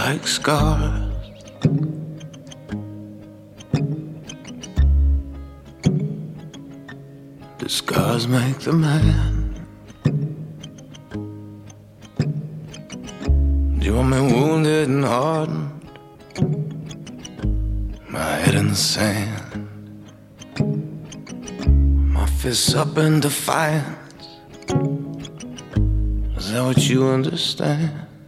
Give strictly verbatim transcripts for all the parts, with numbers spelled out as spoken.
like scars. The scars make the man. You want me wounded and hardened, my head in the sand, my fists up in defiance. Is that what you understand?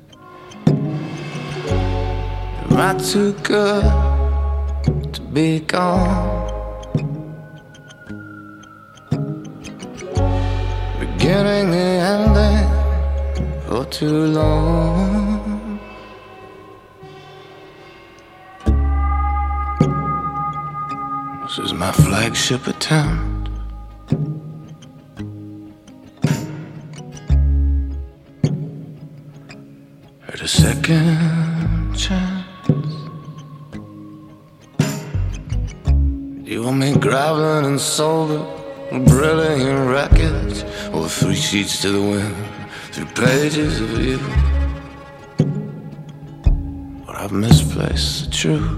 Am I too good to be gone? Beginning the ending for too long. This is my flagship attempt. At a second chance. You want me groveling and sober, brilliant wreckage, or three sheets to the wind, three pages of you. But I've misplaced the truth.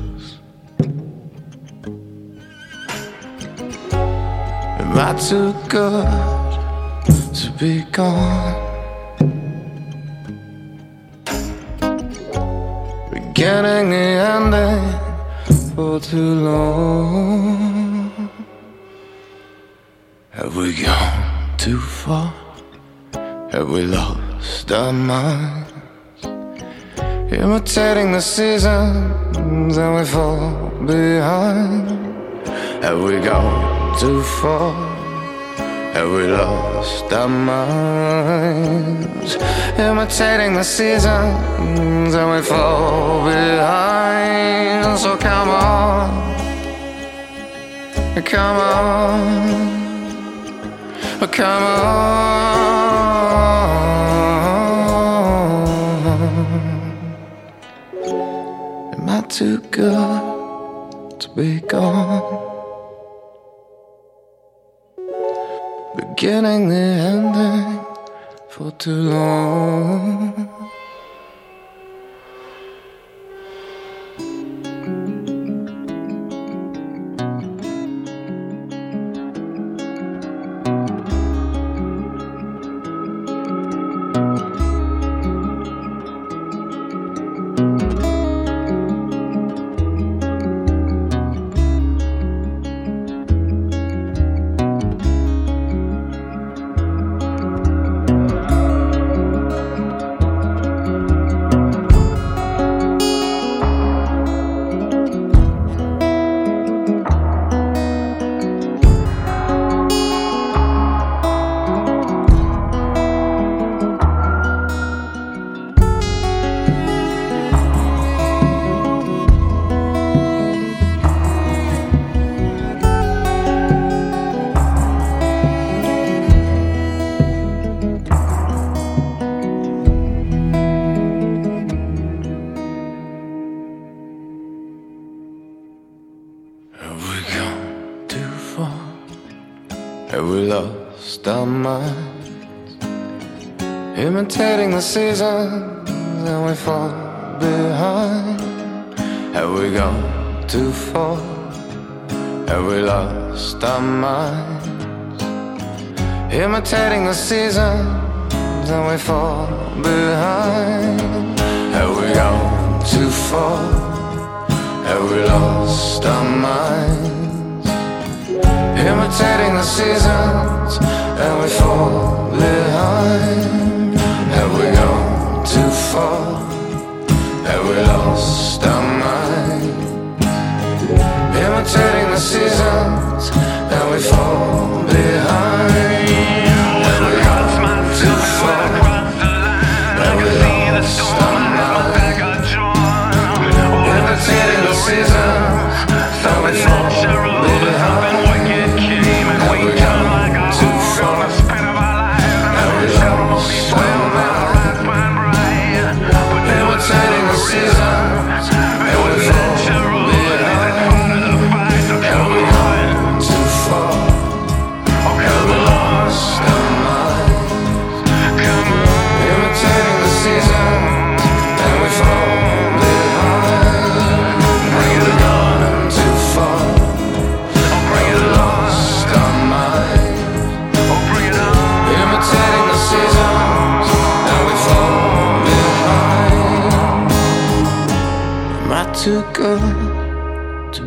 Am I too good to be gone? Beginning the ending for too long. Have we gone too far? Have we lost our minds? Imitating the seasons and we fall behind. Have we gone too far? Have we lost our minds? Imitating the seasons and we fall behind. So come on, come on, come on. Am I too good to be gone? Beginning the ending for too long. Have we lost our minds? Imitating the seasons and we fall behind. Have we gone too far? Have we lost our minds? Imitating the seasons and we fall behind. Have we gone too far? Have we lost our minds? Imitating the seasons and we fall behind. Have we gone too far? Have we lost our minds? Imitating the seasons and we fall behind. Have we gone too far? Have we lost our minds? Imitating the seasons and we fall behind. Seasons, and we fall behind. Have we gone too far?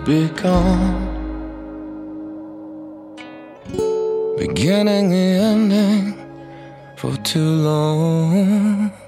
begun, beginning the ending for too long.